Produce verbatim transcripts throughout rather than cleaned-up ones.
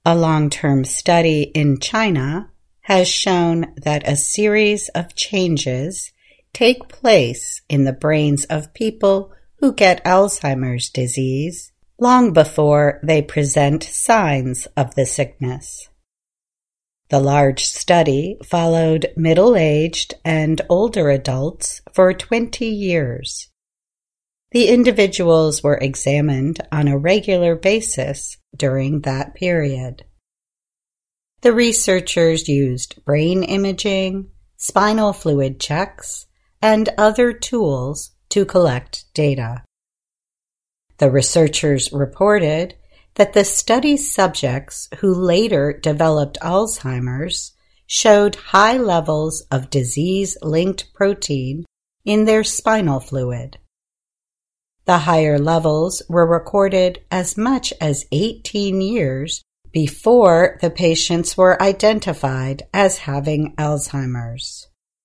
A long-term study in China has shown that a series of changes take place in the brains of people who get Alzheimer's disease long before they present signs of the sickness. The large study followed middle-aged and older adults for twenty years. The individuals were examined on a regular basis during that period. The researchers used brain imaging, spinal fluid checks, and other tools to collect data. The researchers reported that the study subjects who later developed Alzheimer's showed high levels of disease-linked protein in their spinal fluid. The higher levels were recorded as much as eighteen years before the patients were identified as having Alzheimer's.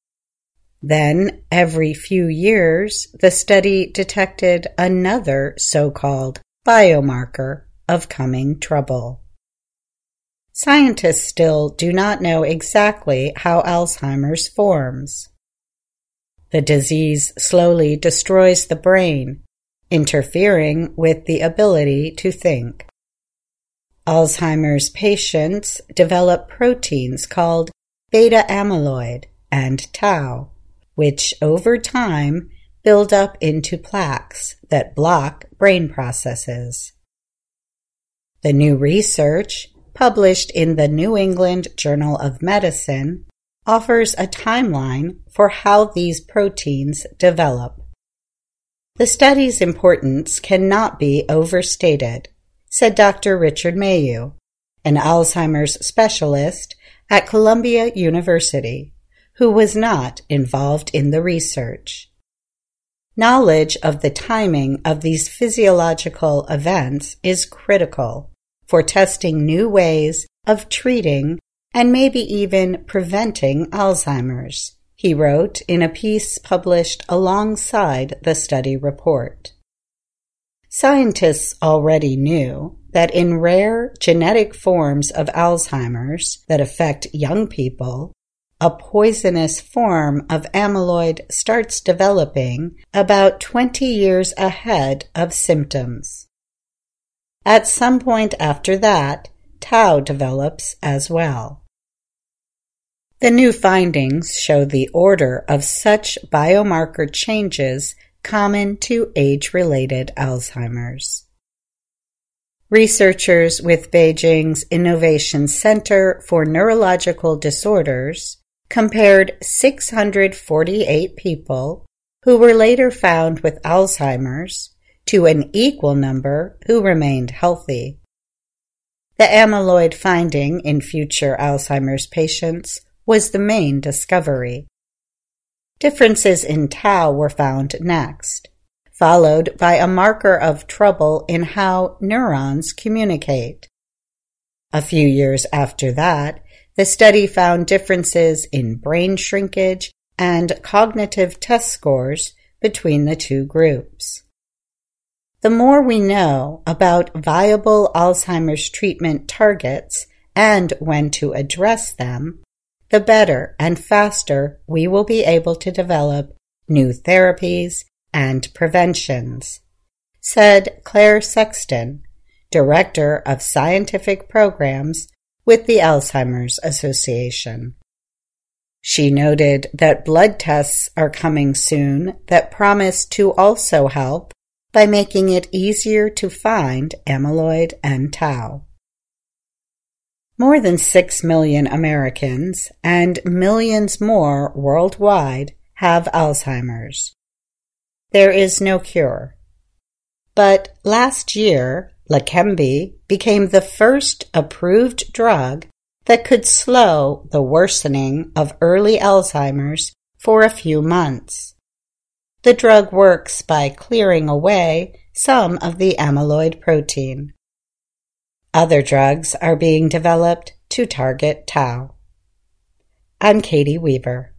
Then, every few years, the study detected another so-called biomarker of coming trouble. Scientists still do not know exactly how Alzheimer's forms. The disease slowly destroys the brain, interfering with the ability to think. Alzheimer's patients develop proteins called beta amyloid and tau, which over time build up into plaques that block brain processes. The new research, published in the New England Journal of Medicine, offers a timeline for how these proteins develop. The study's importance cannot be overstated, said Doctor Richard Mayu, an Alzheimer's specialist at Columbia University, who was not involved in the research. Knowledge of the timing of these physiological events is critical for testing new ways of treating and maybe even preventing Alzheimer's, he wrote in a piece published alongside the study report. Scientists already knew that in rare genetic forms of Alzheimer's that affect young people, a poisonous form of amyloid starts developing about twenty years ahead of symptoms. At some point after that, tau develops as well. The new findings show the order of such biomarker changes common to age-related Alzheimer's. Researchers with Beijing's Innovation Center for Neurological Disorders compared six hundred forty-eight people who were later found with Alzheimer's to an equal number who remained healthy. The amyloid finding in future Alzheimer's patients was the main discovery. Differences in tau were found next, followed by a marker of trouble in how neurons communicate. A few years after that, the study found differences in brain shrinkage and cognitive test scores between the two groups. The more we know about viable Alzheimer's treatment targets and when to address them, the better and faster we will be able to develop new therapies and preventions, said Claire Sexton, Director of Scientific Programs with the Alzheimer's Association. She noted that blood tests are coming soon that promise to also help by making it easier to find amyloid and tau. More than six million Americans and millions more worldwide have Alzheimer's. There is no cure. But last year, Leqembi became the first approved drug that could slow the worsening of early Alzheimer's for a few months. The drug works by clearing away some of the amyloid protein. Other drugs are being developed to target tau. I'm Katie Weaver.